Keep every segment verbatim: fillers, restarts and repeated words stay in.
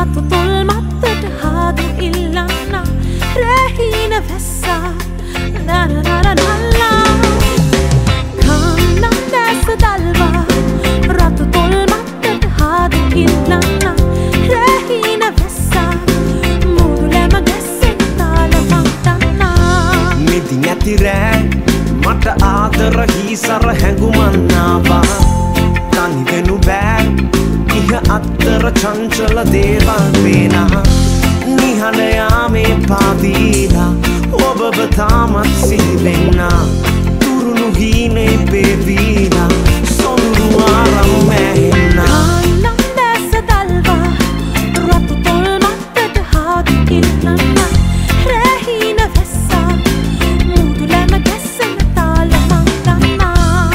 රතු තොල් මත්තට හාදු ඉල්ලන්න රැහින වැස්සා නරනරනල්ලා කාන්නම් දැස දල්වා රතු තොල් මත්තට හාදු ඉල්ලන්න රැහින වැස්සා මුදුලැම ගැස්සෙන් තාලමක් දන්නා මෙදි නැති රෑ මට ආදර හිසර හැඟුමන්නාවා තනි වෙනු බෑ ඉහ අත්තර චංචල දේවල් වේනා නිහඬ යාමේ පාදීලා ඔබව තාමත් සිහිවෙන්නා තුරුණු හීනේ පේවීලා සොඳුරු ආරම් ඇහෙන්නා කාන්නම් දැස දල්වා රතු තොල් මත්තට හාදු ඉල්ලන්න රැහින වැස්සා මුදුලැම ගැස්සෙන තාලමක් දන්නා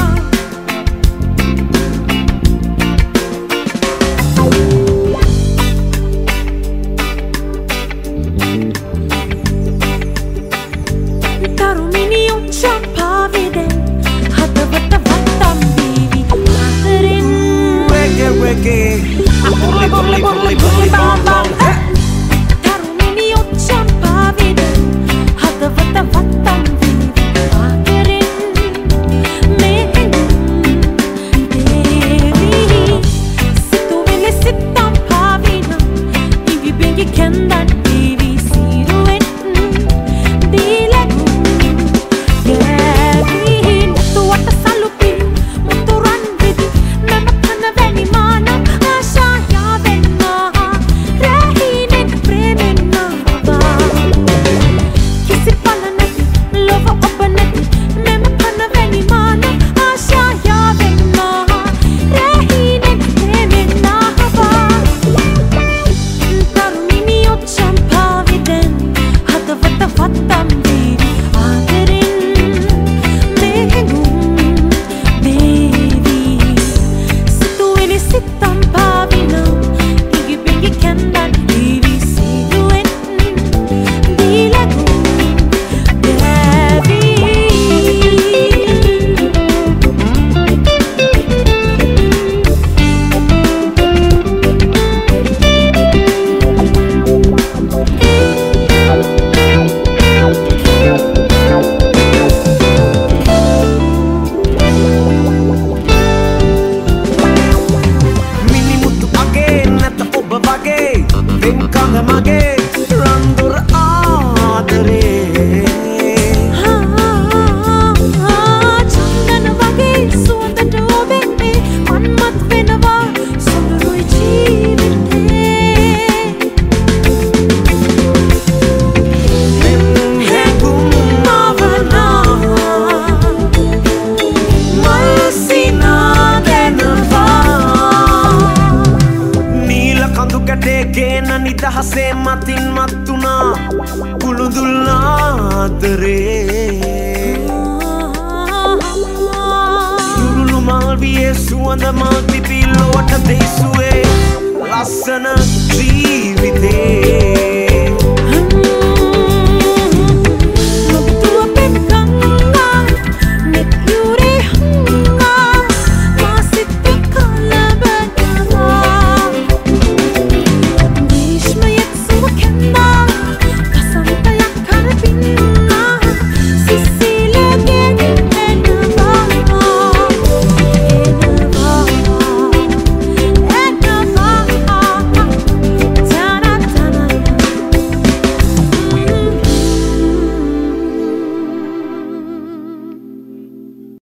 තරුමිනි උච්චම් පාවිදෙන් හදවත වත්තම් වීවි අතරින් reggae reggae බුර්ලි බුර්ලි බුර්ලි බුර්ලි බම් බම් තරුමිනි උච්චම් පාවිදෙන් හදවත වත්තම් වීවි අතරින් මේකෙන් දේවි සිතුවිලි සිත්තම් පාවින ඉඟි බිඟි කෙන්දන් වීවි සිරුවෙන් මගේ රන්දුර ආදරේ චන්දන වගේ සුවඳට ඔබෙන්නේ මන්මත් වෙනවා සොඳුරුයි ජීවිතේ හැඟුම් නවනා මල්සිනා දැනවා නීල කඳු කැටේ ගේන නිදහසේ මතින් මත්තුනා කුළුදුල් ආදරේ සුරුළු මල්වියේ සුවඳ මල් පිපිල්ලොවට දෙයිසුවේ ලස්සන ජීවිතේ